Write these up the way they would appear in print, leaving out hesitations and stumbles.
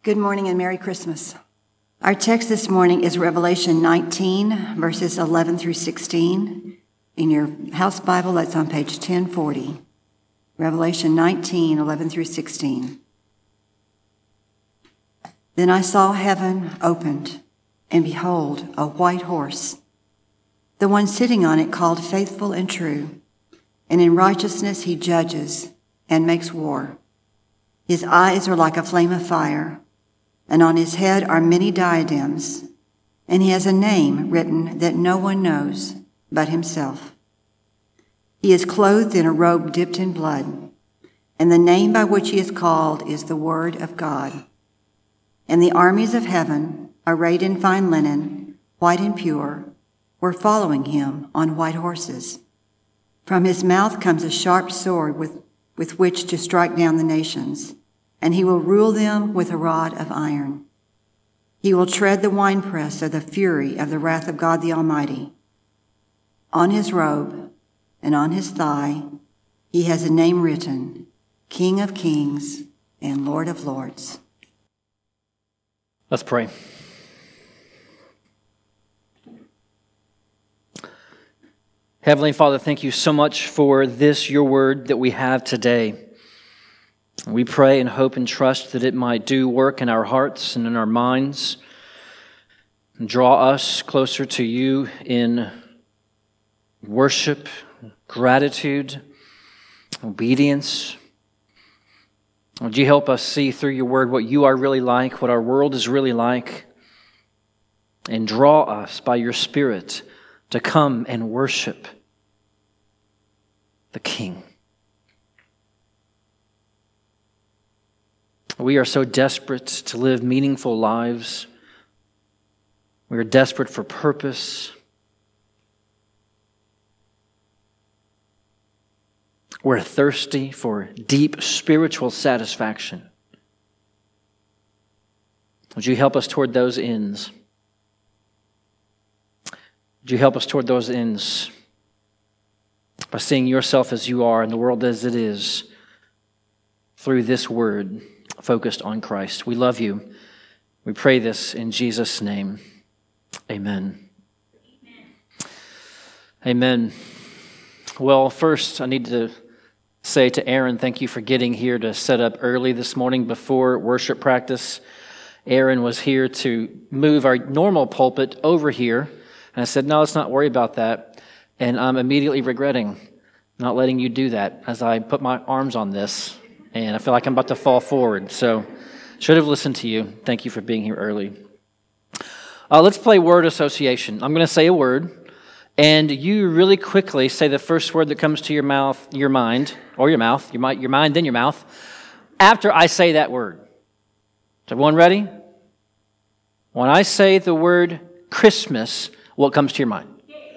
Good morning and Merry Christmas. Our text this morning is Revelation 19, verses 11 through 16. In your house Bible, that's on page 1040. Revelation 19, 11 through 16. Then I saw heaven opened, and behold, a white horse. The one sitting on it called Faithful and True, and in righteousness he judges and makes war. His eyes are like a flame of fire, and on his head are many diadems, and he has a name written that no one knows but himself. He is clothed in a robe dipped in blood, and the name by which he is called is the Word of God. And the armies of heaven, arrayed in fine linen, white and pure, were following him on white horses. From his mouth comes a sharp sword with which to strike down the nations, and he will rule them with a rod of iron. He will tread the winepress of the fury of the wrath of God the Almighty. On his robe and on his thigh he has a name written, King of Kings and Lord of Lords. Let's pray. Heavenly Father, thank you so much for this, your word that we have today. We pray and hope and trust that it might do work in our hearts and in our minds, and draw us closer to you in worship, gratitude, obedience. Would you help us see through your word what you are really like, what our world is really like, and draw us by your Spirit to come and worship the King. We are so desperate to live meaningful lives. We are desperate for purpose. We're thirsty for deep spiritual satisfaction. Would you help us toward those ends? Would you help us toward those ends by seeing yourself as you are and the world as it is through this word focused on Christ? We love you. We pray this in Jesus' name. Amen. Amen. Well, first I need to say to Aaron, thank you for getting here to set up early this morning before worship practice. Aaron was here to move our normal pulpit over here. And I said, no, let's not worry about that. And I'm immediately regretting not letting you do that as I put my arms on this. And I feel like I'm about to fall forward. So should have listened to you. Thank you for being here early. Let's play word association. I'm going to say a word. And you really quickly say the first word that comes to your mouth, your mind, or your mouth, your mind, then your mouth, after I say that word. Is everyone ready? When I say the word Christmas, what comes to your mind?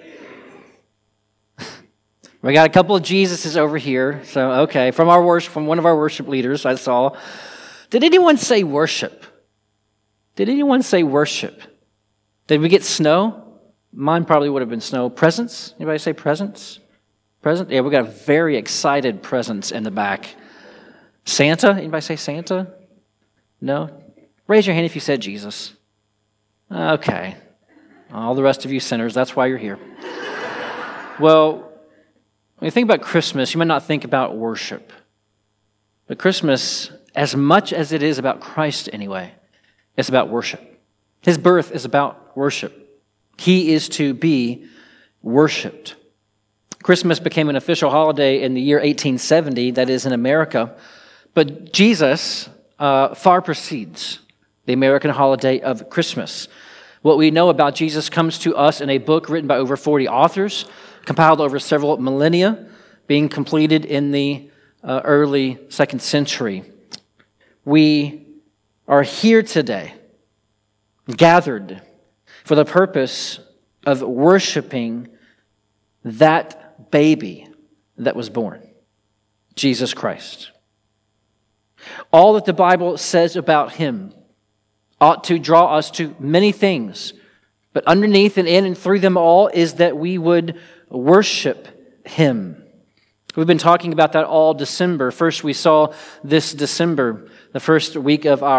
We got a couple of Jesuses over here. So, okay, from one of our worship leaders, I saw. Did anyone say worship? Did anyone say worship? Did we get snow? Mine probably would have been snow. Presents? Anybody say presents? Present? Yeah, we got a very excited presence in the back. Santa? Anybody say Santa? No? Raise your hand if you said Jesus. Okay. All the rest of you sinners, that's why you're here. Well, when you think about Christmas, you might not think about worship. But Christmas, as much as it is about Christ anyway, it's about worship. His birth is about worship. He is to be worshiped. Christmas became an official holiday in the year 1870, that is in America. But Jesus far precedes the American holiday of Christmas. What we know about Jesus comes to us in a book written by over 40 authors, compiled over several millennia, being completed in the early 2nd century. We are here today, gathered for the purpose of worshiping that baby that was born, Jesus Christ. All that the Bible says about him ought to draw us to many things, but underneath and in and through them all is that we would worship him. We've been talking about that all December. First, we saw this December, the first week of our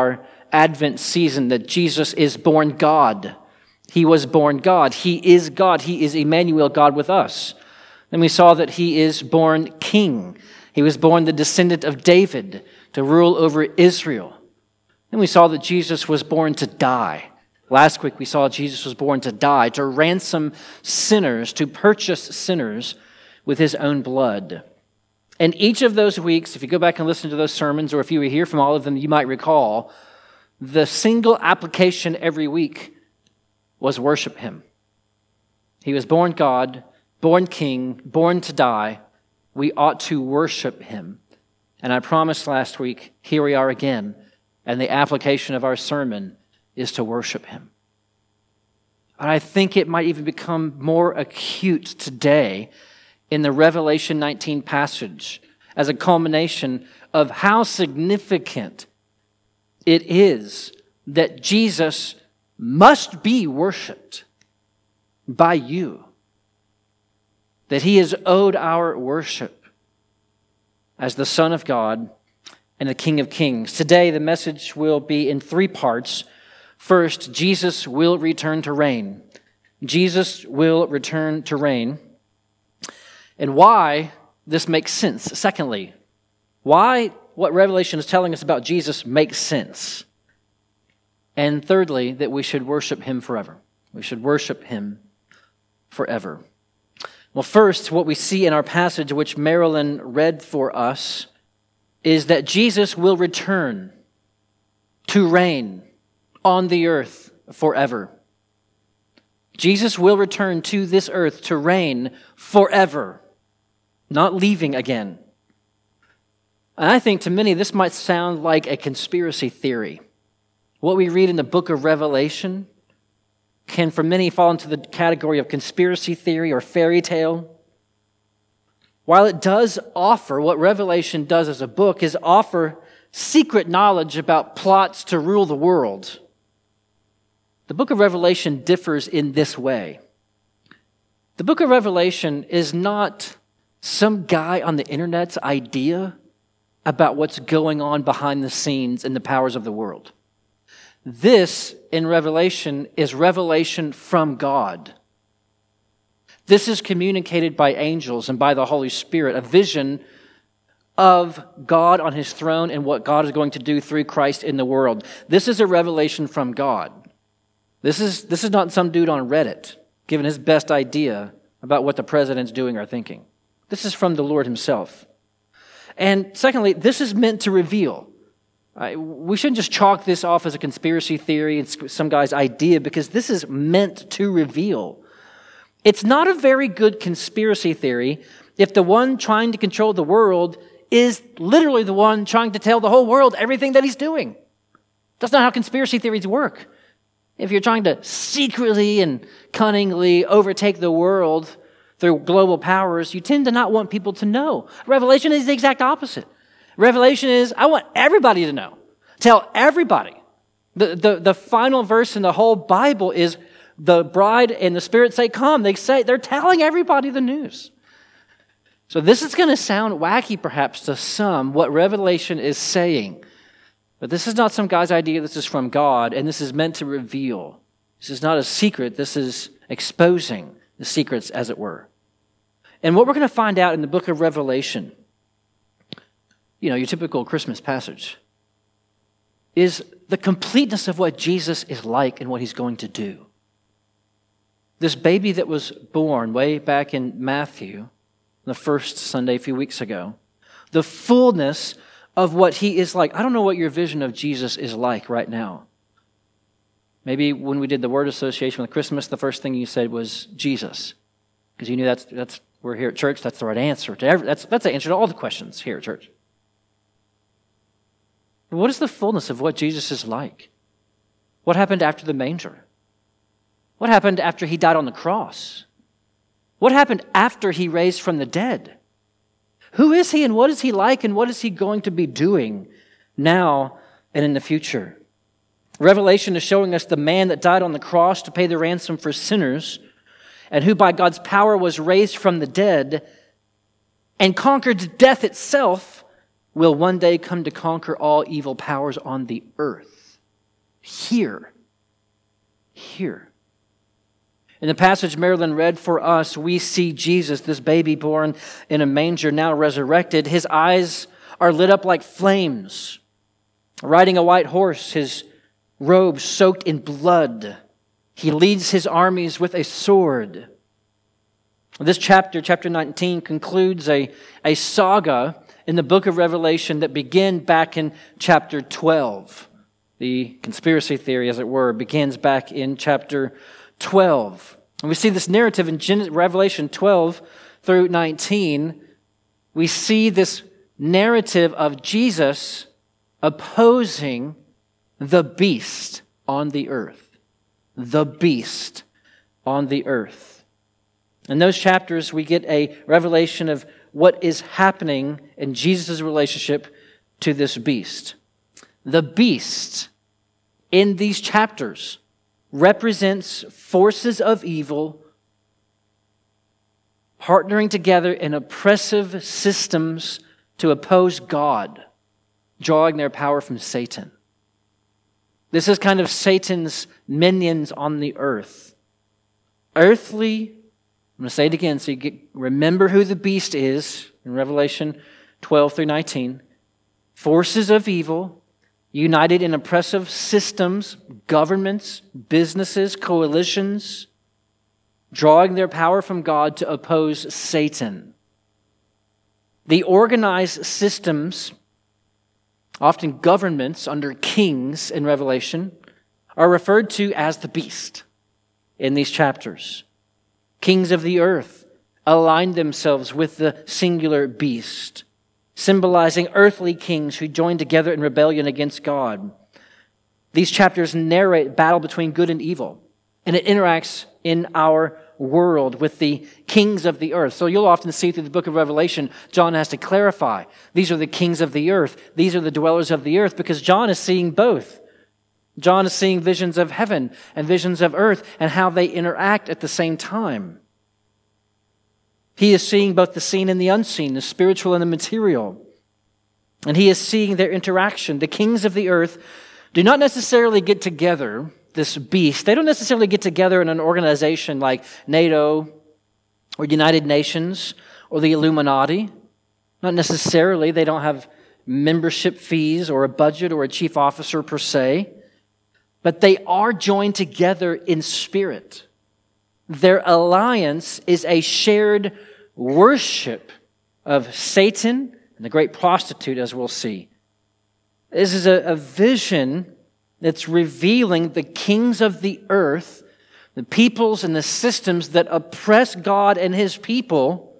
Advent season that Jesus is born God. He was born God. He is God. He is Emmanuel, God with us. Then we saw that he is born king. He was born the descendant of David to rule over Israel. Then we saw that Jesus was born to die. Last week we saw Jesus was born to die, to ransom sinners, to purchase sinners with his own blood. And each of those weeks, if you go back and listen to those sermons, or if you were here from all of them, you might recall, the single application every week was worship him. He was born God, born king, born to die. We ought to worship him. And I promised last week, here we are again, and the application of our sermon is to worship him. And I think it might even become more acute today in the Revelation 19 passage as a culmination of how significant it is that Jesus must be worshiped by you, that he is owed our worship as the Son of God and the King of Kings. Today, the message will be in 3 parts. First, Jesus will return to reign. Jesus will return to reign. And why this makes sense. Secondly, why what Revelation is telling us about Jesus makes sense. And thirdly, that we should worship him forever. We should worship him forever. Well, first, what we see in our passage, which Marilyn read for us, is that Jesus will return to reign on the earth forever. Jesus will return to this earth to reign forever, not leaving again. And I think to many this might sound like a conspiracy theory. What we read in the book of Revelation can for many fall into the category of conspiracy theory or fairy tale. While it does offer, what Revelation does as a book is offer secret knowledge about plots to rule the world, the book of Revelation differs in this way. The book of Revelation is not some guy on the internet's idea about what's going on behind the scenes in the powers of the world. This, in Revelation, is revelation from God. This is communicated by angels and by the Holy Spirit, a vision of God on his throne and what God is going to do through Christ in the world. This is a revelation from God. This is not some dude on Reddit giving his best idea about what the president's doing or thinking. This is from the Lord himself. And secondly, this is meant to reveal. We shouldn't just chalk this off as a conspiracy theory and some guy's idea, because this is meant to reveal. It's not a very good conspiracy theory if the one trying to control the world is literally the one trying to tell the whole world everything that he's doing. That's not how conspiracy theories work. If you're trying to secretly and cunningly overtake the world through global powers, you tend to not want people to know. Revelation is the exact opposite. Revelation is, I want everybody to know. Tell everybody. The final verse in the whole Bible is the bride and the Spirit say, come. They're telling everybody the news. So this is going to sound wacky perhaps to some, what Revelation is saying. But this is not some guy's idea. This is from God, and this is meant to reveal. This is not a secret. This is exposing the secrets, as it were. And what we're going to find out in the book of Revelation, your typical Christmas passage, is the completeness of what Jesus is like and what he's going to do. This baby that was born way back in Matthew, the first Sunday a few weeks ago, the fullness of what he is like. I don't know what your vision of Jesus is like right now. Maybe when we did the word association with Christmas, the first thing you said was Jesus, because you knew that's we're here at church. That's the right answer to that's the answer to all the questions here at church. But what is the fullness of what Jesus is like? What happened after the manger? What happened after he died on the cross? What happened after he raised from the dead? Who is he and what is he like and what is he going to be doing now and in the future? Revelation is showing us the man that died on the cross to pay the ransom for sinners and who by God's power was raised from the dead and conquered death itself will one day come to conquer all evil powers on the earth. Here. In the passage Marilyn read for us, we see Jesus, this baby born in a manger, now resurrected. His eyes are lit up like flames. Riding a white horse, his robe soaked in blood. He leads his armies with a sword. This chapter 19, concludes a saga in the book of Revelation that began back in chapter 12. The conspiracy theory, as it were, begins back in chapter 12. And we see this narrative in Revelation 12 through 19. We see this narrative of Jesus opposing the beast on the earth. The beast on the earth. In those chapters, we get a revelation of what is happening in Jesus' relationship to this beast. The beast in these chapters represents forces of evil partnering together in oppressive systems to oppose God, drawing their power from Satan. This is kind of Satan's minions on the earth. Earthly, I'm going to say it again so you remember who the beast is in Revelation 12 through 19. Forces of evil united in oppressive systems, governments, businesses, coalitions, drawing their power from God to oppose Satan. The organized systems, often governments under kings in Revelation, are referred to as the beast in these chapters. Kings of the earth aligned themselves with the singular beast, symbolizing earthly kings who joined together in rebellion against God. These chapters narrate battle between good and evil, and it interacts in our world with the kings of the earth. So you'll often see through the book of Revelation, John has to clarify, these are the kings of the earth, these are the dwellers of the earth, because John is seeing both. John is seeing visions of heaven and visions of earth and how they interact at the same time. He is seeing both the seen and the unseen, the spiritual and the material. And he is seeing their interaction. The kings of the earth do not necessarily get together, this beast. They don't necessarily get together in an organization like NATO or United Nations or the Illuminati. Not necessarily. They don't have membership fees or a budget or a chief officer per se. But they are joined together in spirit. Their alliance is a shared worship of Satan and the great prostitute, as we'll see. This is a vision that's revealing the kings of the earth, the peoples and the systems that oppress God and His people,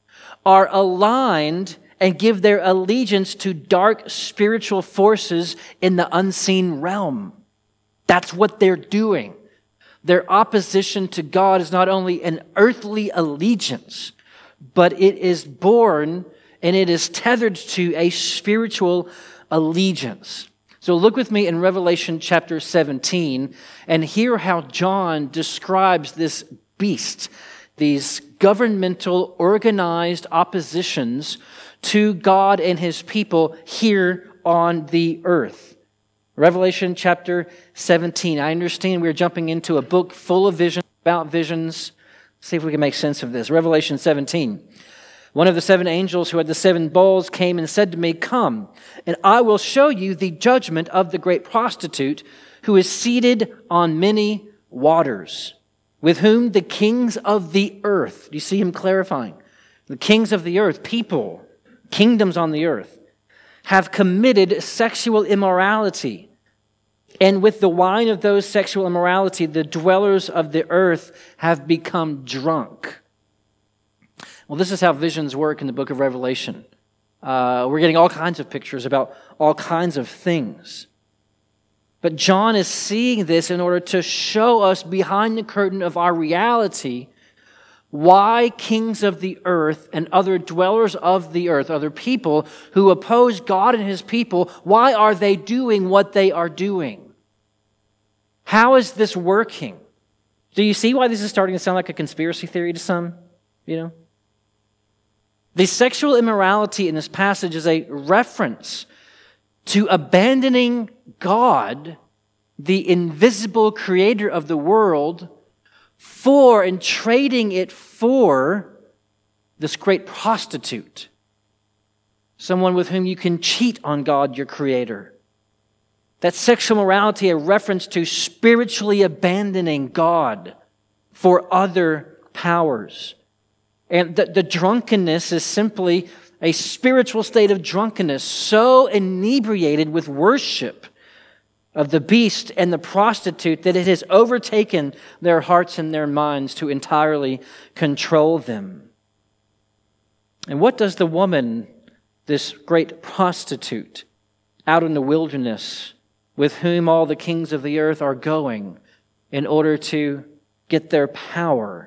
are aligned and give their allegiance to dark spiritual forces in the unseen realm. That's what they're doing. Their opposition to God is not only an earthly allegiance, but it is born and it is tethered to a spiritual allegiance. So look with me in Revelation chapter 17 and hear how John describes this beast, these governmental, organized oppositions to God and His people here on the earth. Revelation chapter 17. I understand we're jumping into a book full of visions, about visions. Let's see if we can make sense of this. Revelation 17. One of the seven angels who had the seven bowls came and said to me, "Come, and I will show you the judgment of the great prostitute who is seated on many waters, with whom the kings of the earth," do you see him clarifying? The kings of the earth, people, kingdoms on the earth, have committed sexual immorality. And with the wine of those sexual immorality, the dwellers of the earth have become drunk. Well, this is how visions work in the book of Revelation. We're getting all kinds of pictures about all kinds of things. But John is seeing this in order to show us behind the curtain of our reality why kings of the earth and other dwellers of the earth, other people who oppose God and His people, why are they doing what they are doing? How is this working? Do you see why this is starting to sound like a conspiracy theory to some? The sexual immorality in this passage is a reference to abandoning God the invisible creator of the world for and trading it for this great prostitute, someone with whom you can cheat on God, your creator. That sexual morality, a reference to spiritually abandoning God for other powers. And the drunkenness is simply a spiritual state of drunkenness, so inebriated with worship of the beast and the prostitute that it has overtaken their hearts and their minds to entirely control them. And what does the woman, this great prostitute, out in the wilderness, with whom all the kings of the earth are going in order to get their power,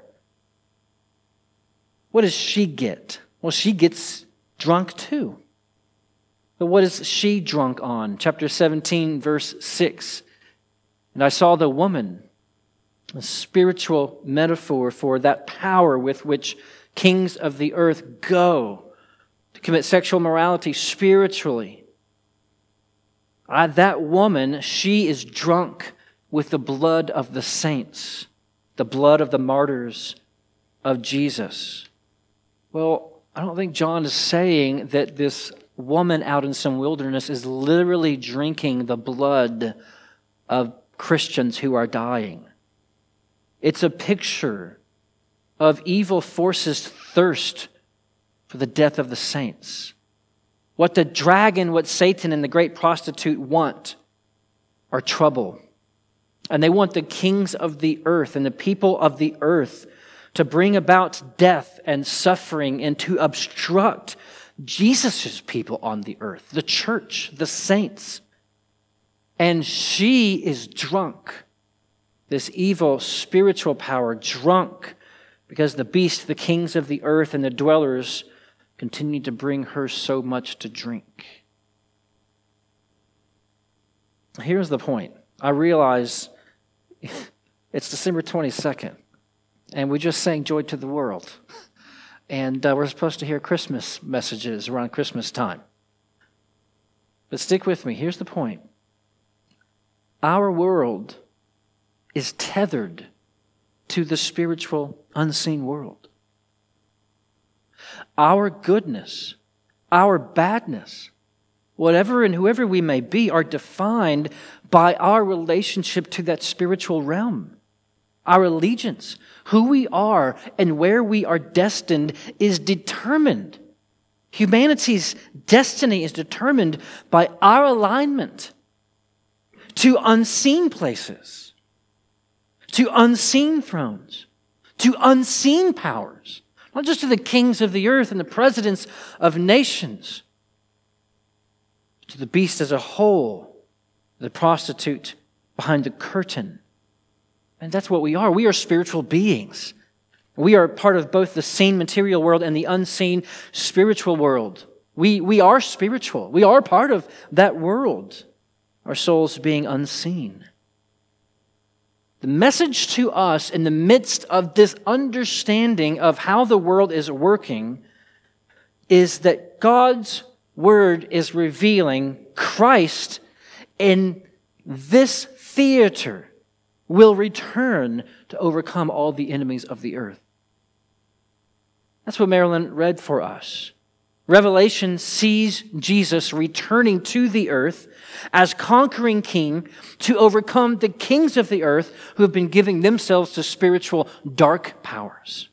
what does she get? Well, she gets drunk too. But what is she drunk on? Chapter 17, verse 6. And I saw the woman, a spiritual metaphor for that power with which kings of the earth go to commit sexual morality spiritually. That woman, she is drunk with the blood of the saints, the blood of the martyrs of Jesus. Well, I don't think John is saying that this woman out in some wilderness is literally drinking the blood of Christians who are dying. It's a picture of evil forces' thirst for the death of the saints. What the dragon, what Satan and the great prostitute want are trouble. And they want the kings of the earth and the people of the earth to bring about death and suffering and to obstruct Jesus' people on the earth, the church, the saints. And she is drunk, this evil spiritual power, drunk because the beast, the kings of the earth and the dwellers continue to bring her so much to drink. Here's the point. I realize it's December 22nd, and we just sang Joy to the World. And we're supposed to hear Christmas messages around Christmas time. But stick with me. Here's the point. Our world is tethered to the spiritual, unseen world. Our goodness, our badness, whatever and whoever we may be, are defined by our relationship to that spiritual realm. Our allegiance, who we are and where we are destined is determined. Humanity's destiny is determined by our alignment to unseen places, to unseen thrones, to unseen powers, not just to the kings of the earth and the presidents of nations, to the beast as a whole, the prostitute behind the curtain. And that's what we are. We are spiritual beings. We are part of both the seen material world and the unseen spiritual world. We are spiritual. We are part of that world, our souls being unseen. The message to us in the midst of this understanding of how the world is working is that God's Word is revealing Christ in this theater will return to overcome all the enemies of the earth. That's what Marilyn read for us. Revelation sees Jesus returning to the earth as conquering king to overcome the kings of the earth who have been giving themselves to spiritual dark powers.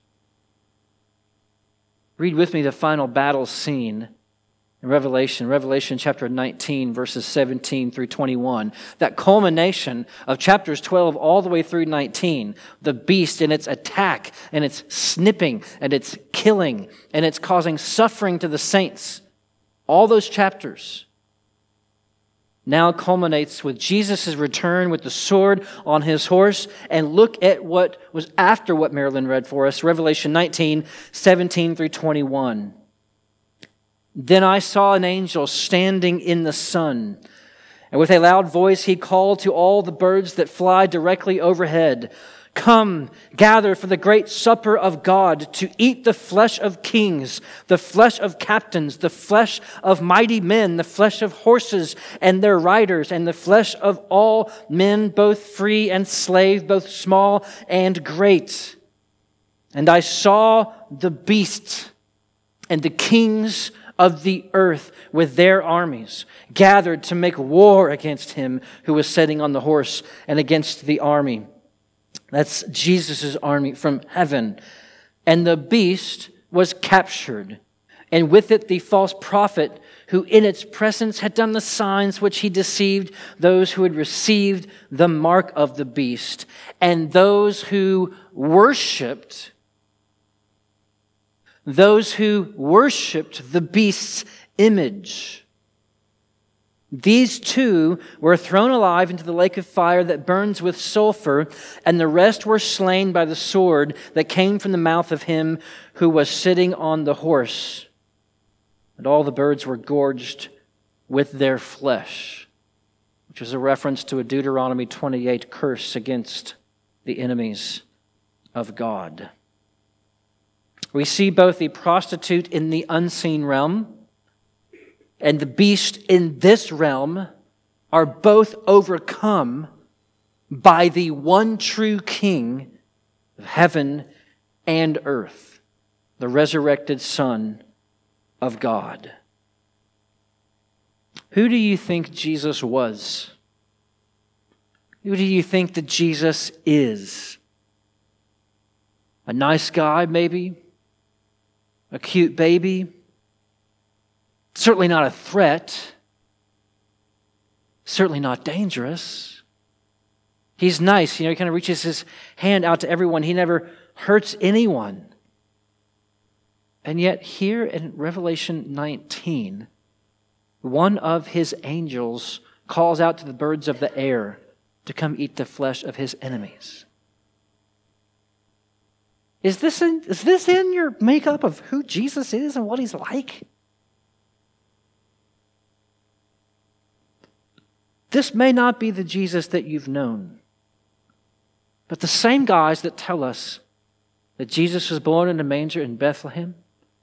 Read with me the final battle scene in Revelation chapter 19, verses 17 through 21. That culmination of chapters 12 all the way through 19. The beast in its attack and its snipping and its killing and its causing suffering to the saints. All those chapters now culminates with Jesus' return with the sword on his horse. And look at what was after what Marilyn read for us. Revelation 19, 17 through 21. Then I saw an angel standing in the sun, And with a loud voice he called to all the birds that fly directly overhead, "Come, gather for the great supper of God, to eat the flesh of kings, the flesh of captains, the flesh of mighty men, the flesh of horses and their riders, and the flesh of all men, both free and slave, both small and great." And I saw the beast and the kings of the earth with their armies gathered to make war against him who was sitting on the horse and against the army. That's Jesus' army from heaven. And the beast was captured, and with it the false prophet who in its presence had done the signs which he deceived those who had received the mark of the beast and those who worshipped the beast's image. These two were thrown alive into the lake of fire that burns with sulfur, and the rest were slain by the sword that came from the mouth of him who was sitting on the horse. And all the birds were gorged with their flesh, which is a reference to a Deuteronomy 28 curse against the enemies of God. We see both the prostitute in the unseen realm and the beast in this realm are both overcome by the one true King of heaven and earth, the resurrected Son of God. Who do you think Jesus was? Who do you think that Jesus is? A nice guy, maybe? A cute baby? Certainly not a threat. Certainly not dangerous. He's nice. He kind of reaches his hand out to everyone. He never hurts anyone. And yet here in Revelation 19, one of his angels calls out to the birds of the air to come eat the flesh of his enemies. Is this in your makeup of who Jesus is and what he's like? This may not be the Jesus that you've known, but the same guys that tell us that Jesus was born in a manger in Bethlehem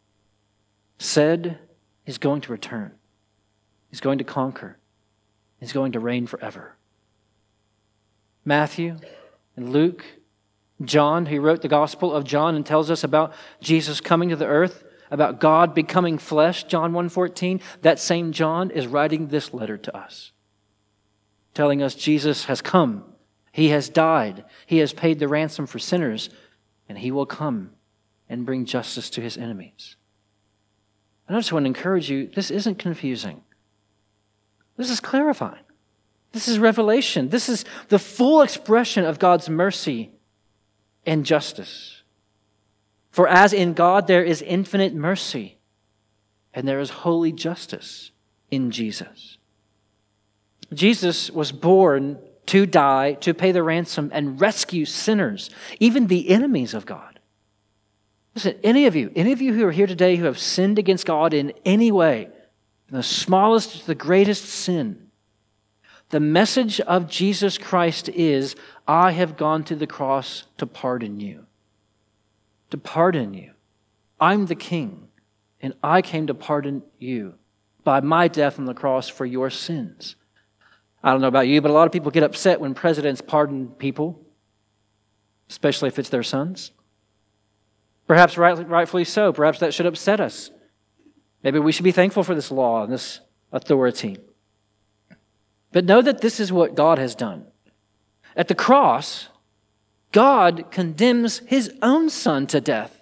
said he's going to return. He's going to conquer. He's going to reign forever. Matthew and Luke, John, who wrote the Gospel of John and tells us about Jesus coming to the earth, about God becoming flesh, John 1:14, that same John is writing this letter to us, telling us Jesus has come, he has died, he has paid the ransom for sinners, and he will come and bring justice to his enemies. And I just want to encourage you, this isn't confusing. This is clarifying. This is revelation. This is the full expression of God's mercy and justice. For as in God there is infinite mercy, and there is holy justice in Jesus. Jesus was born to die, to pay the ransom and rescue sinners, even the enemies of God. Listen, any of you who are here today who have sinned against God in any way, from the smallest to the greatest sin, the message of Jesus Christ is, I have gone to the cross to pardon you. To pardon you. I'm the King, and I came to pardon you by my death on the cross for your sins. I don't know about you, but a lot of people get upset when presidents pardon people, especially if it's their sons. Perhaps rightfully so. Perhaps that should upset us. Maybe we should be thankful for this law and this authority. But know that this is what God has done. At the cross, God condemns his own son to death.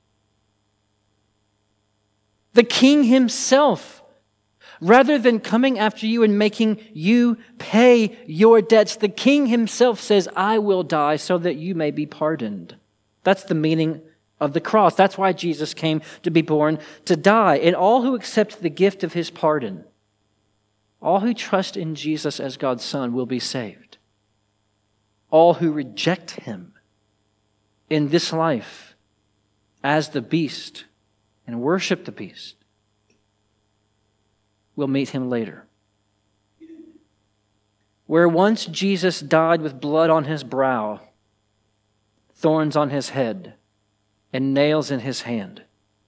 The King himself, rather than coming after you and making you pay your debts, the King himself says, I will die so that you may be pardoned. That's the meaning of the cross. That's why Jesus came to be born, to die. And all who accept the gift of his pardon, all who trust in Jesus as God's Son will be saved. All who reject him in this life as the beast and worship the beast will meet him later. where once Jesus died with blood on his brow, thorns on his head, and nails in his hand,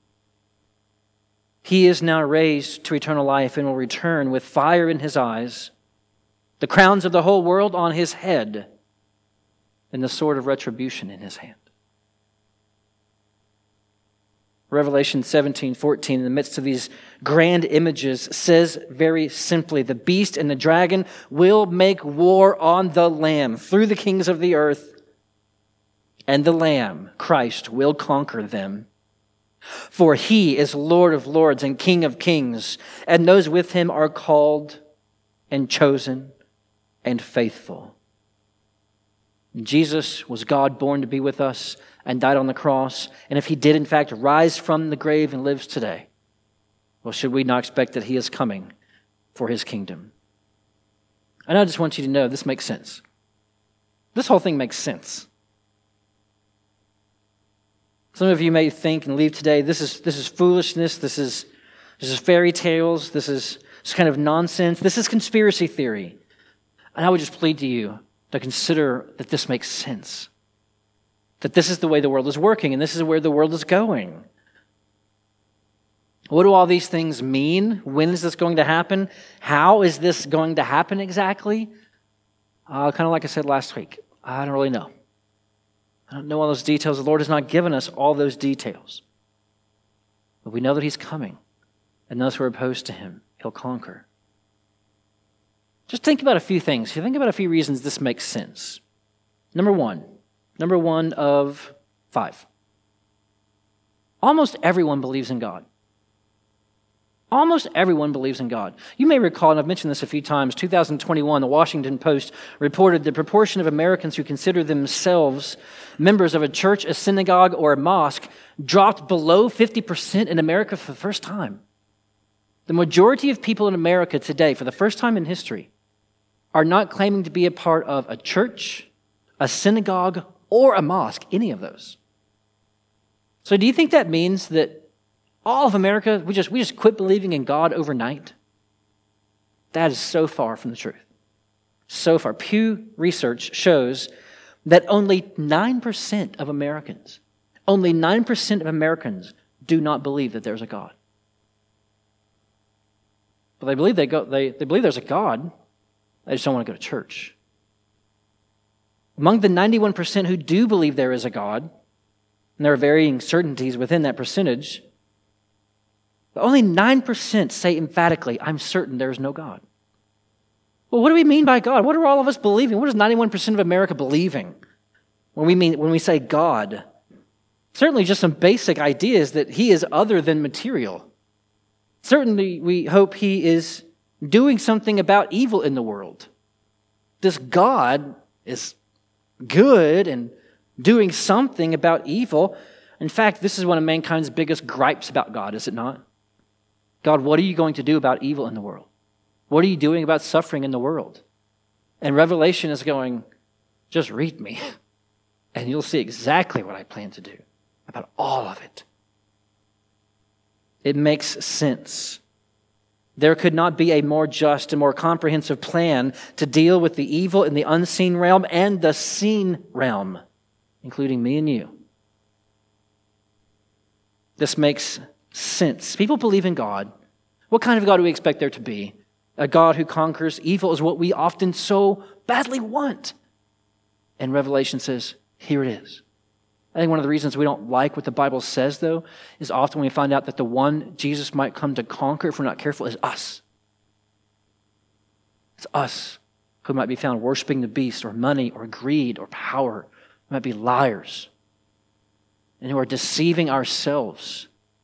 he is now raised to eternal life and will return with fire in his eyes, the crowns of the whole world on his head, and the sword of retribution in his hand. Revelation 17:14, in the midst of these grand images, says very simply, the beast and the dragon will make war on the Lamb through the kings of the earth, and the Lamb, Christ, will conquer them. For he is Lord of lords and King of kings, and those with him are called and chosen and faithful. Jesus was God born to be with us and died on the cross. And if he did, in fact, rise from the grave and lives today, well, should we not expect that he is coming for his kingdom? And I just want you to know this makes sense. This whole thing makes sense. Some of you may think and leave today, this is foolishness, this is fairy tales, this is kind of nonsense, this is conspiracy theory. And I would just plead to you to consider that this makes sense. That this is the way the world is working and this is where the world is going. What do all these things mean? When is this going to happen? How is this going to happen exactly? Kind of like I said last week, I don't really know. I don't know all those details. The Lord has not given us all those details. But we know that he's coming. And those who are opposed to him, he'll conquer. Just think about a few things. Think about a few reasons this makes sense. Number one of 5. Almost everyone believes in God. Almost everyone believes in God. You may recall, and I've mentioned this a few times, 2021, the Washington Post reported the proportion of Americans who consider themselves members of a church, a synagogue, or a mosque dropped below 50% in America for the first time. The majority of people in America today, for the first time in history, are not claiming to be a part of a church, a synagogue, or a mosque, any of those. So do you think that means that all of America, we just quit believing in God overnight? That is so far from the truth. So far. Pew Research shows that only 9% of Americans do not believe that there's a God. But they believe they believe there's a God. They just don't want to go to church. Among the 91% who do believe there is a God, and there are varying certainties within that percentage, but only 9% say emphatically, I'm certain there is no God. Well, what do we mean by God? What are all of us believing? What is 91% of America believing when we say God? Certainly just some basic ideas that he is other than material. Certainly we hope he is doing something about evil in the world. This God is good and doing something about evil. In fact, this is one of mankind's biggest gripes about God, is it not? God, what are you going to do about evil in the world? What are you doing about suffering in the world? And Revelation is going, just read me, and you'll see exactly what I plan to do about all of it. It makes sense. There could not be a more just and more comprehensive plan to deal with the evil in the unseen realm and the seen realm, including me and you. This makes sense. People believe in God. What kind of God do we expect there to be? A God who conquers evil is what we often so badly want. And Revelation says, here it is. I think one of the reasons we don't like what the Bible says, though, is often we find out that the one Jesus might come to conquer, if we're not careful, is us. It's us who might be found worshiping the beast or money or greed or power. We might be liars and who are deceiving ourselves.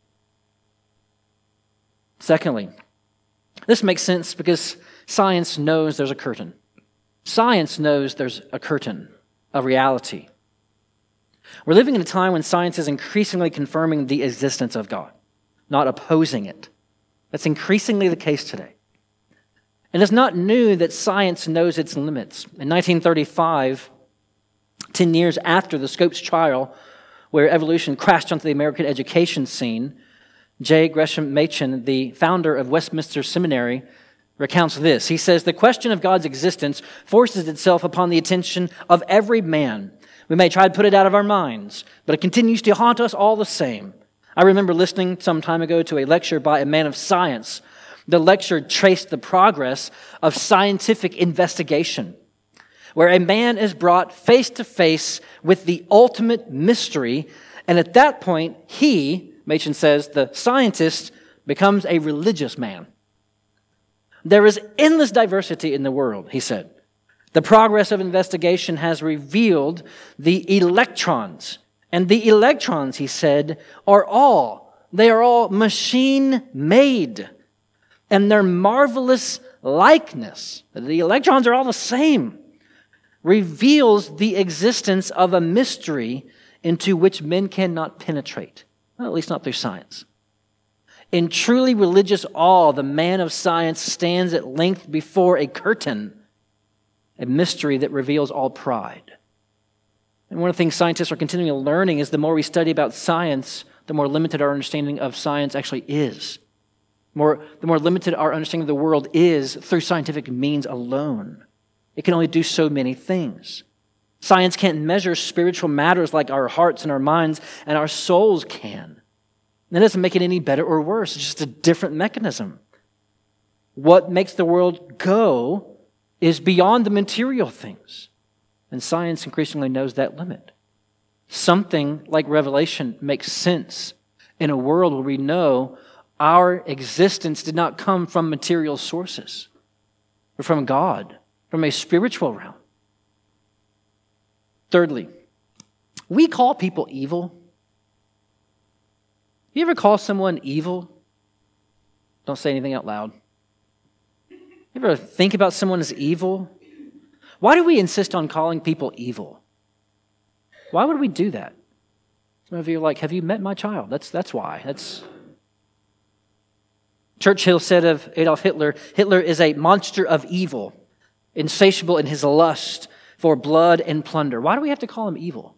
Secondly, this makes sense because science knows there's a curtain. Science knows there's a curtain, a reality. We're living in a time when science is increasingly confirming the existence of God, not opposing it. That's increasingly the case today. And it's not new that science knows its limits. In 1935, 10 years after the Scopes trial, where evolution crashed onto the American education scene, J. Gresham Machen, the founder of Westminster Seminary, recounts this. He says, the question of God's existence forces itself upon the attention of every man. We may try to put it out of our minds, but it continues to haunt us all the same. I remember listening some time ago to a lecture by a man of science. The lecture traced the progress of scientific investigation, where a man is brought face to face with the ultimate mystery, and at that point, he, Machen says, the scientist, becomes a religious man. There is endless diversity in the world, he said. The progress of investigation has revealed the electrons. And the electrons, he said, are all machine-made. And their marvelous likeness, the electrons are all the same, reveals the existence of a mystery into which men cannot penetrate. Well, at least not through science. In truly religious awe, the man of science stands at length before a curtain, a mystery that reveals all pride. And one of the things scientists are continually learning is the more we study about science, the more limited our understanding of science actually is. The more limited our understanding of the world is through scientific means alone. It can only do so many things. Science can't measure spiritual matters like our hearts and our minds and our souls can. That doesn't make it any better or worse. It's just a different mechanism. What makes the world go is beyond the material things. And science increasingly knows that limit. Something like Revelation makes sense in a world where we know our existence did not come from material sources, but from God, from a spiritual realm. Thirdly, we call people evil. You ever call someone evil? Don't say anything out loud. You ever think about someone as evil? Why do we insist on calling people evil? Why would we do that? Some of you are like, have you met my child? That's why. Churchill said of Adolf Hitler, Hitler is a monster of evil, insatiable in his lust for blood and plunder. Why do we have to call him evil?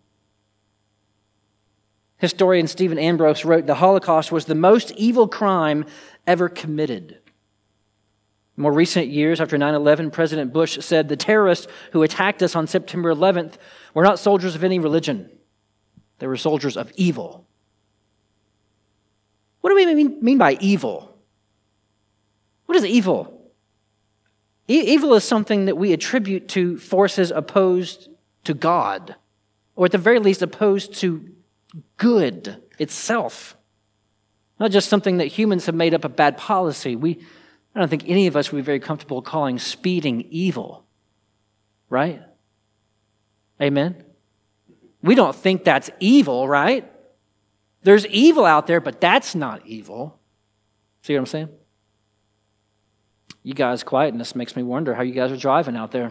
Historian Stephen Ambrose wrote, the Holocaust was the most evil crime ever committed. In more recent years, after 9/11, President Bush said the terrorists who attacked us on September 11th were not soldiers of any religion. They were soldiers of evil. What do we mean by evil? What is evil? Evil is something that we attribute to forces opposed to God, or at the very least opposed to good itself. Not just something that humans have made up a bad policy. I don't think any of us would be very comfortable calling speeding evil. Right? Amen? We don't think that's evil, right? There's evil out there, but that's not evil. See what I'm saying? You guys' quietness makes me wonder how you guys are driving out there.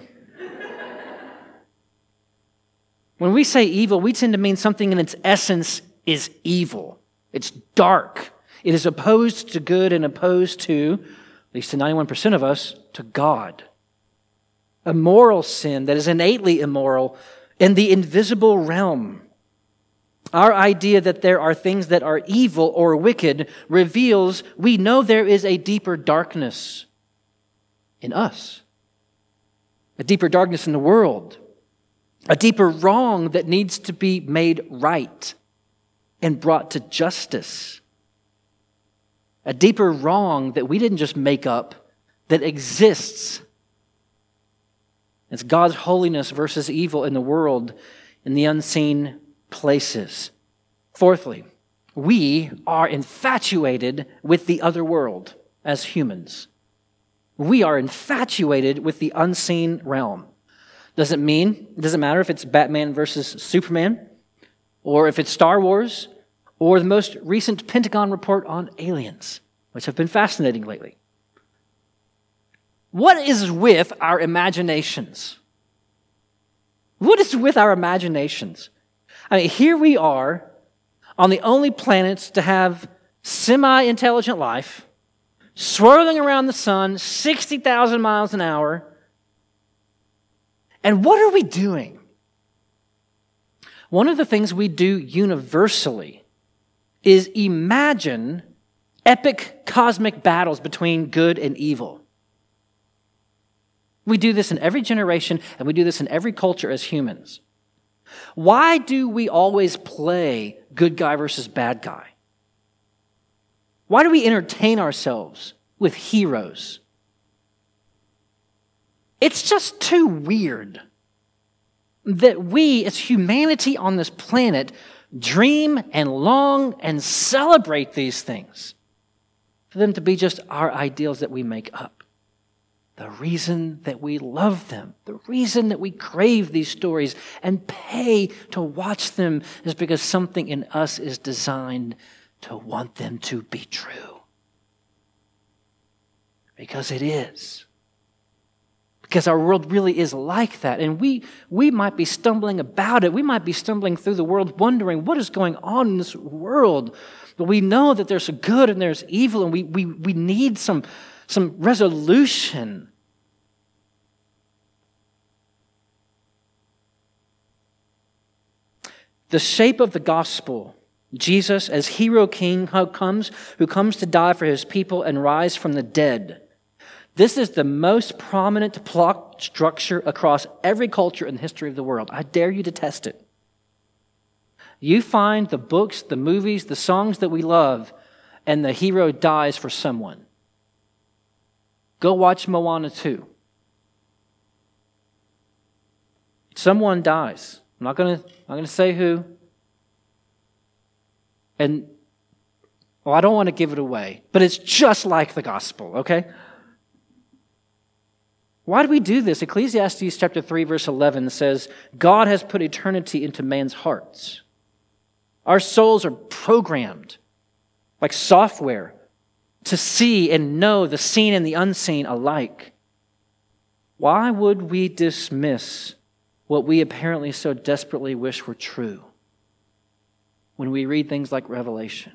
When we say evil, we tend to mean something in its essence is evil. It's dark. It is opposed to good and opposed to, at least to 91% of us, to God. A moral sin that is innately immoral in the invisible realm. Our idea that there are things that are evil or wicked reveals we know there is a deeper darkness in us, a deeper darkness in the world, a deeper wrong that needs to be made right and brought to justice, a deeper wrong that we didn't just make up, that exists. It's God's holiness versus evil in the world, in the unseen places. Fourthly, we are infatuated with the other world as humans. We are infatuated with the unseen realm. It doesn't matter if it's Batman versus Superman, or if it's Star Wars, or the most recent Pentagon report on aliens, which have been fascinating lately. What is with our imaginations? What is with our imaginations? I mean, here we are on the only planets to have semi-intelligent life, swirling around the sun 60,000 miles an hour. And what are we doing? One of the things we do universally is imagine epic cosmic battles between good and evil. We do this in every generation, and we do this in every culture as humans. Why do we always play good guy versus bad guy? Why do we entertain ourselves with heroes? It's just too weird that we, as humanity on this planet, dream and long and celebrate these things for them to be just our ideals that we make up. The reason that we love them, the reason that we crave these stories and pay to watch them is because something in us is designed to want them to be true. Because it is. Because our world really is like that. And we might be stumbling about it. We might be stumbling through the world wondering what is going on in this world. But we know that there's good and there's evil, and we need some resolution. The shape of the gospel, Jesus as hero king who comes to die for his people and rise from the dead. This is the most prominent plot structure across every culture in the history of the world. I dare you to test it. You find the books, the movies, the songs that we love, and the hero dies for someone. Go watch Moana 2. Someone dies. I'm not going to say who. And, well, I don't want to give it away, but it's just like the gospel, okay? Why do we do this? Ecclesiastes chapter 3, verse 11 says, God has put eternity into man's hearts. Our souls are programmed, like software, to see and know the seen and the unseen alike. Why would we dismiss what we apparently so desperately wish were true when we read things like Revelation?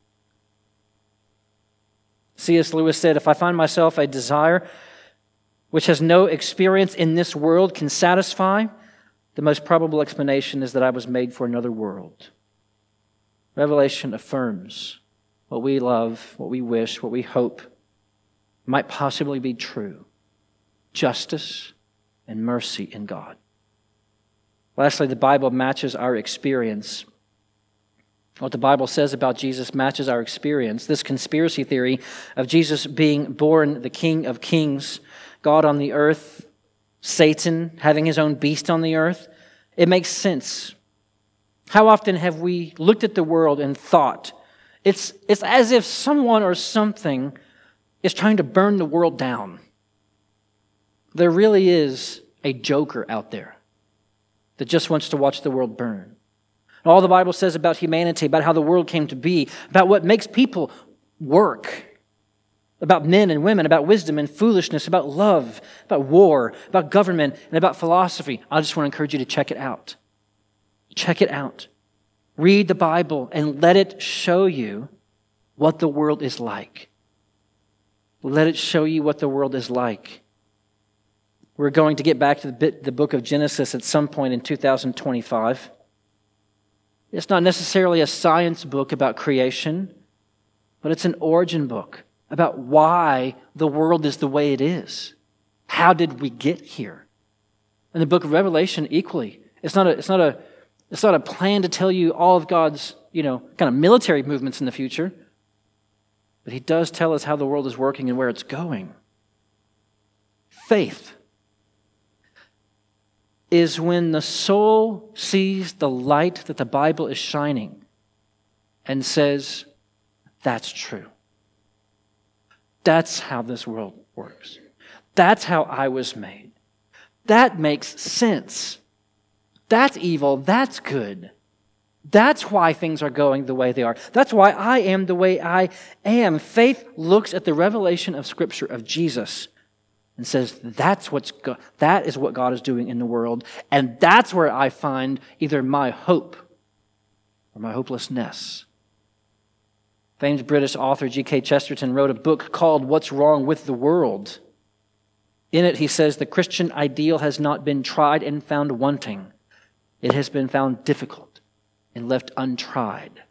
C.S. Lewis said, if I find myself a desire which has no experience in this world can satisfy, the most probable explanation is that I was made for another world. Revelation affirms what we love, what we wish, what we hope might possibly be true. Justice and mercy in God. Lastly, the Bible matches our experience. What the Bible says about Jesus matches our experience. This conspiracy theory of Jesus being born the King of Kings, God on the earth, Satan having his own beast on the earth, it makes sense. How often have we looked at the world and thought, it's as if someone or something is trying to burn the world down. There really is a joker out there that just wants to watch the world burn. And all the Bible says about humanity, about how the world came to be, about what makes people work, about men and women, about wisdom and foolishness, about love, about war, about government, and about philosophy. I just want to encourage you to check it out. Check it out. Read the Bible and let it show you what the world is like. Let it show you what the world is like. We're going to get back to the book of Genesis at some point in 2025. It's not necessarily a science book about creation, but it's an origin book about why the world is the way it is. How did we get here? And the book of Revelation equally. It's not a plan to tell you all of God's, kind of military movements in the future. But he does tell us how the world is working and where it's going. Faith is when the soul sees the light that the Bible is shining and says, that's true. That's how this world works. That's how I was made. That makes sense. That's evil. That's good. That's why things are going the way they are. That's why I am the way I am. Faith looks at the revelation of Scripture of Jesus and says, that is what God is doing in the world, and that's where I find either my hope or my hopelessness. Famed British author G.K. Chesterton wrote a book called What's Wrong with the World? In it, he says, the Christian ideal has not been tried and found wanting. It has been found difficult and left untried.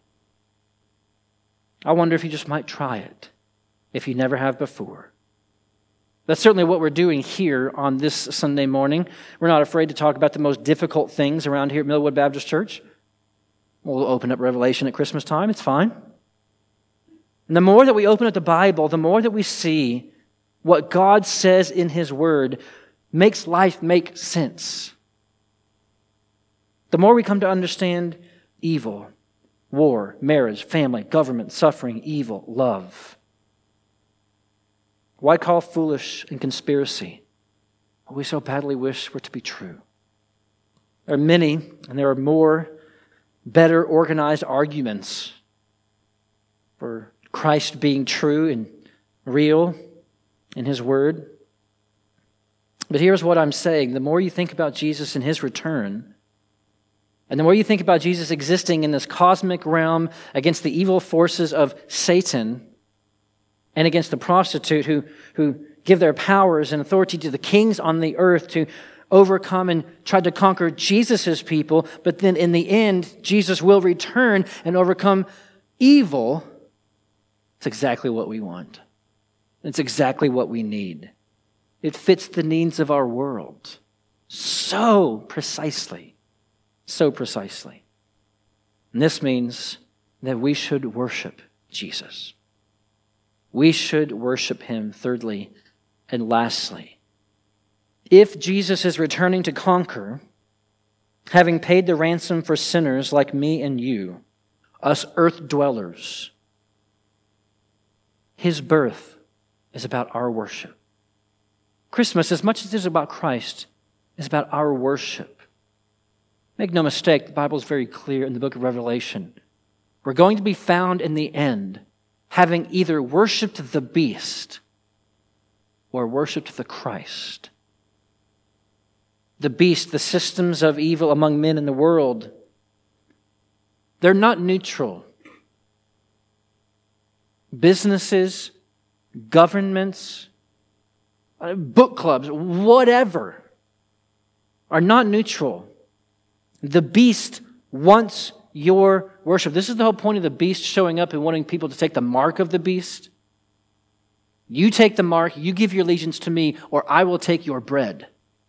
I wonder if you just might try it, if you never have before. That's certainly what we're doing here on this Sunday morning. We're not afraid to talk about the most difficult things around here at Millwood Baptist Church. We'll open up Revelation at Christmas time. It's fine. And the more that we open up the Bible, the more that we see what God says in His Word makes life make sense. The more we come to understand evil, war, marriage, family, government, suffering, evil, love. Why call foolish and conspiracy what we so badly wish were to be true? There are many, and there are more better organized arguments for Christ being true and real in His Word. But here's what I'm saying. The more you think about Jesus and His return, and the more you think about Jesus existing in this cosmic realm against the evil forces of Satan and against the prostitute who give their powers and authority to the kings on the earth to overcome and try to conquer Jesus' people, but then in the end, Jesus will return and overcome evil. It's exactly what we want. It's exactly what we need. It fits the needs of our world so precisely. So precisely. And this means that we should worship Jesus. We should worship Him, thirdly and lastly. If Jesus is returning to conquer, having paid the ransom for sinners like me and you, us earth dwellers, His birth is about our worship. Christmas, as much as it is about Christ, is about our worship. Make no mistake, the Bible is very clear in the book of Revelation. We're going to be found in the end having either worshipped the beast or worshipped the Christ. The beast, the systems of evil among men in the world, they're not neutral. Businesses, governments, book clubs, whatever, are not neutral. The beast wants your worship. This is the whole point of the beast showing up and wanting people to take the mark of the beast. You take the mark, you give your allegiance to me, or I will take your bread.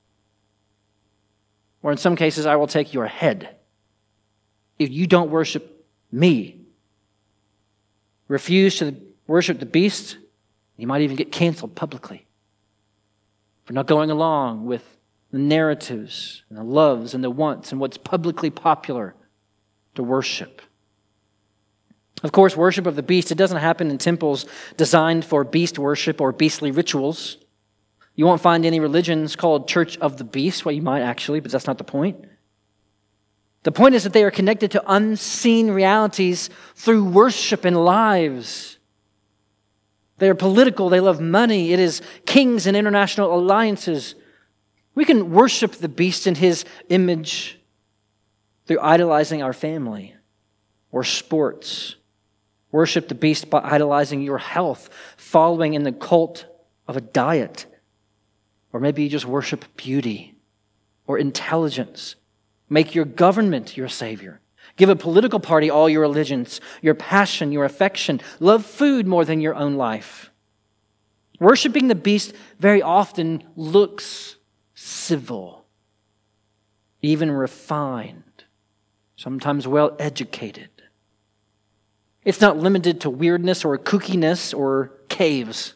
Or in some cases, I will take your head. If you don't worship me, refuse to worship the beast, you might even get canceled publicly for not going along with the narratives and the loves and the wants and what's publicly popular to worship. Of course, worship of the beast, it doesn't happen in temples designed for beast worship or beastly rituals. You won't find any religions called Church of the Beast. Well, you might actually, but that's not the point. The point is that they are connected to unseen realities through worship and lives. They are political. They love money. It is kings and international alliances. We can worship the beast in his image through idolizing our family or sports. Worship the beast by idolizing your health, following in the cult of a diet. Or maybe you just worship beauty or intelligence. Make your government your savior. Give a political party all your allegiance, your passion, your affection. Love food more than your own life. Worshipping the beast very often looks civil, even refined, sometimes well-educated. It's not limited to weirdness or kookiness or caves.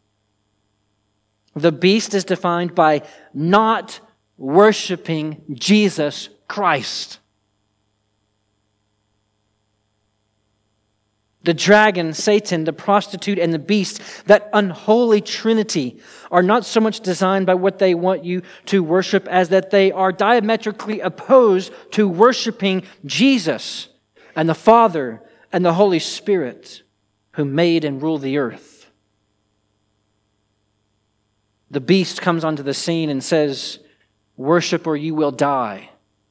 The beast is defined by not worshiping Jesus Christ. The dragon, Satan, the prostitute, and the beast, that unholy trinity, are not so much designed by what they want you to worship as that they are diametrically opposed to worshiping Jesus and the Father and the Holy Spirit who made and rule the earth. The beast comes onto the scene and says, "Worship or you will die."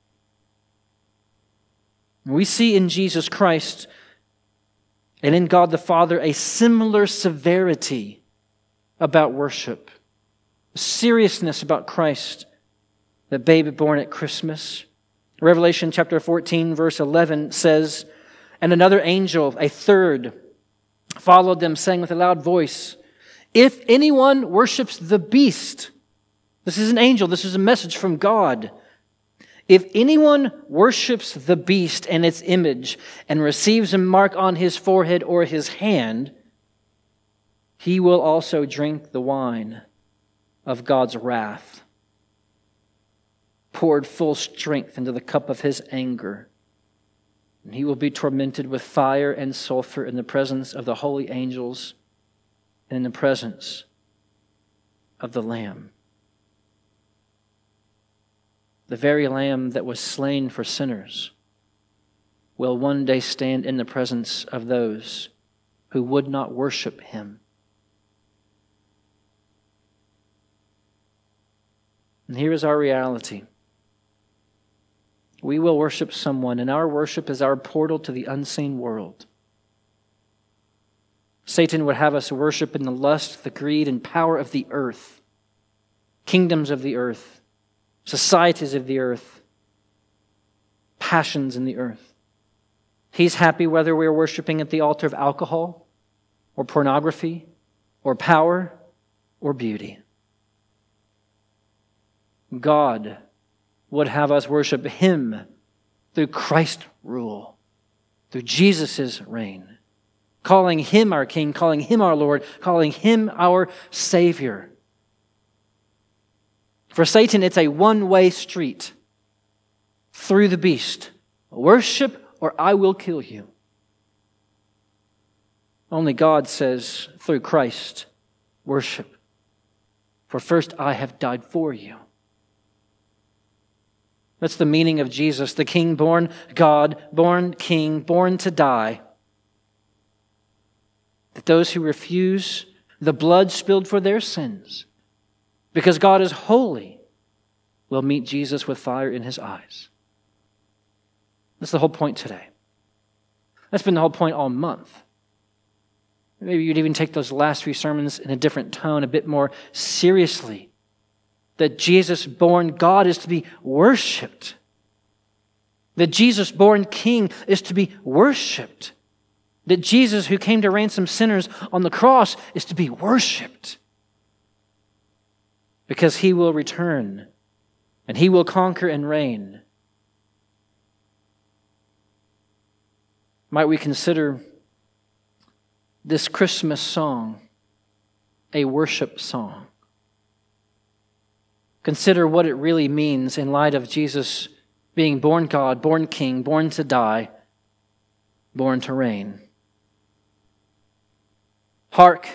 We see in Jesus Christ and in God the Father a similar severity about worship, a seriousness about Christ, the baby born at Christmas. Revelation chapter 14, verse 11 says, "And another angel, a third, followed them, saying with a loud voice, If anyone worships the beast, this is an angel, this is a message from God. If anyone worships the beast and its image and receives a mark on his forehead or his hand, he will also drink the wine of God's wrath, poured full strength into the cup of his anger. And he will be tormented with fire and sulfur in the presence of the holy angels and in the presence of the Lamb. The very Lamb that was slain for sinners will one day stand in the presence of those who would not worship him. And here is our reality. We will worship someone, and our worship is our portal to the unseen world. Satan would have us worship in the lust, the greed, and power of the earth, kingdoms of the earth, societies of the earth, passions in the earth. He's happy whether we're worshiping at the altar of alcohol, or pornography, or power, or beauty. God would have us worship him through Christ's rule, through Jesus' reign, calling him our King, calling him our Lord, calling him our Savior. For Satan, it's a one-way street through the beast. Worship or I will kill you. Only God says through Christ, worship. For first I have died for you. That's the meaning of Jesus, the King born God, born King, born to die. That those who refuse the blood spilled for their sins, because God is holy, will meet Jesus with fire in his eyes. That's the whole point today. That's been the whole point all month. Maybe you'd even take those last few sermons in a different tone, a bit more seriously. That Jesus born God is to be worshipped. That Jesus born King is to be worshipped. That Jesus who came to ransom sinners on the cross is to be worshipped. Because he will return and he will conquer and reign. Might we consider this Christmas song a worship song? Consider what it really means in light of Jesus being born God, born King, born to die, born to reign. Hark!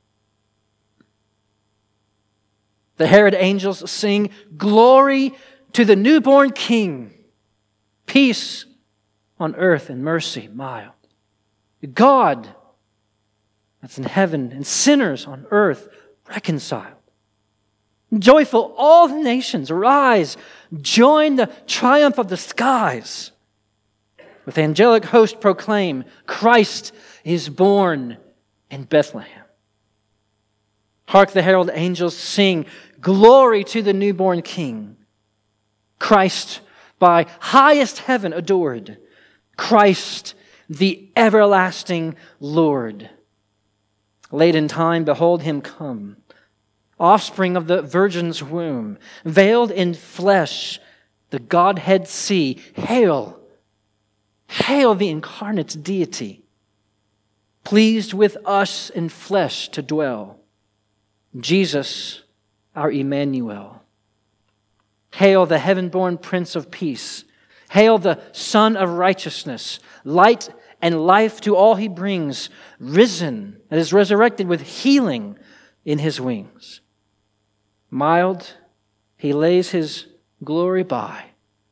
The herald angels sing, "Glory to the newborn King, peace on earth and mercy mild. God that's in heaven and sinners on earth reconciled. Joyful, all the nations, arise, join the triumph of the skies. With angelic host proclaim, Christ is born in Bethlehem. Hark, the herald angels sing, glory to the newborn King. Christ by highest heaven adored. Christ, the everlasting Lord. Late in time, behold him come. Offspring of the virgin's womb, veiled in flesh, the Godhead see. Hail, hail the incarnate deity, pleased with us in flesh to dwell. Jesus, our Emmanuel. Hail the heaven-born Prince of Peace. Hail the Son of Righteousness, light and life to all he brings, risen and is resurrected with healing in his wings. Mild, he lays his glory by,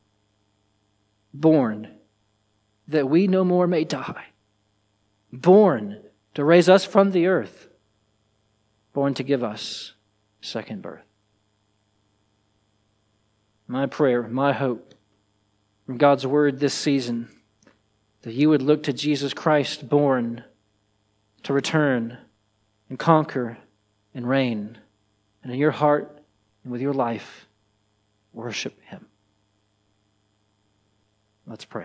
born that we no more may die, born to raise us from the earth, born to give us second birth. My prayer, my hope from God's word this season, that you would look to Jesus Christ born to return and conquer and reign. And in your heart and with your life, worship him. Let's pray.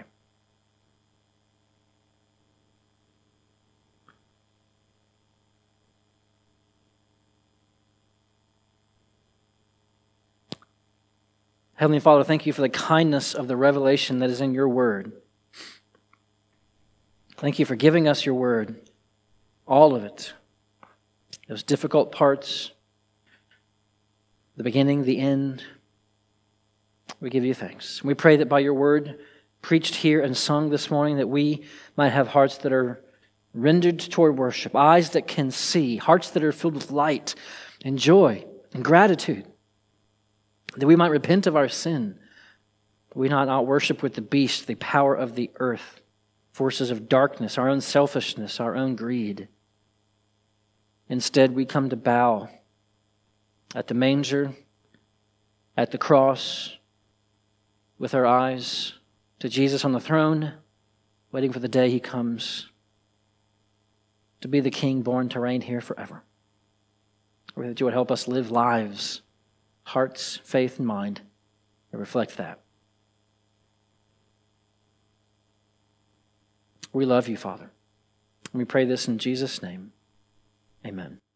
Heavenly Father, thank you for the kindness of the revelation that is in your word. Thank you for giving us your word, all of it. Those difficult parts, the beginning, the end. We give you thanks. We pray that by your word preached here and sung this morning, that we might have hearts that are rendered toward worship, eyes that can see, hearts that are filled with light and joy and gratitude, that we might repent of our sin, that we not worship with the beast, the power of the earth, forces of darkness, our own selfishness, our own greed. Instead, we come to bow at the manger, at the cross, with our eyes to Jesus on the throne, waiting for the day he comes to be the King born to reign here forever. I pray that you would help us live lives, hearts, faith, and mind that reflect that. We love you, Father. And we pray this in Jesus' name. Amen.